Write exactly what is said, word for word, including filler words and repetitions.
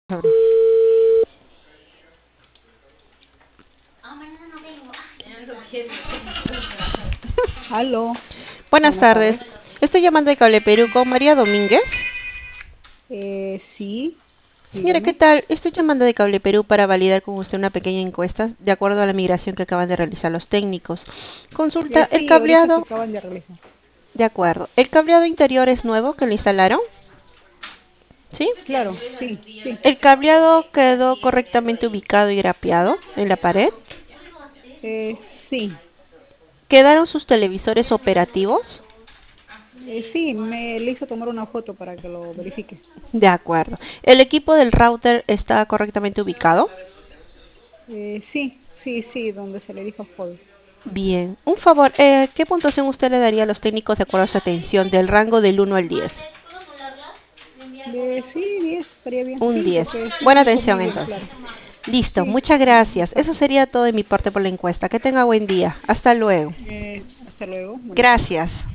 Abre. Aló, Buenas buenas tardes. tardes. Estoy llamando de Cable Perú con María Domínguez. Eh, sí, Señora, ¿qué dígame. tal? Estoy llamando de Cable Perú para validar con usted una pequeña encuesta de acuerdo a la migración que acaban de realizar los técnicos. Consulta, Eh, el sí, ahorita se cableado, acaban de realizar. de acuerdo. ¿El cableado interior es nuevo que le instalaron? ¿Sí? Claro, sí, sí. ¿El cableado quedó correctamente ubicado y grapeado en la pared? Eh, sí, ¿Quedaron sus televisores operativos? eh, sí, me le hizo tomar una foto para que lo verifique. De acuerdo. ¿El equipo del router está correctamente ubicado? Eh, sí, sí, sí, donde se le dijo hold. Bien, un favor, eh, ¿qué puntuación usted le daría a los técnicos de acuerdo a su atención del rango del uno al diez? De, sí, diez, estaría bien. Un Sí, diez. porque sí Buena manejó atención muy bien, entonces. claro. Listo, Sí, muchas muy gracias. Eso fácil. sería todo de mi parte por la encuesta. Que tenga buen día. Hasta luego. Eh, hasta luego, buenas tardes. Gracias.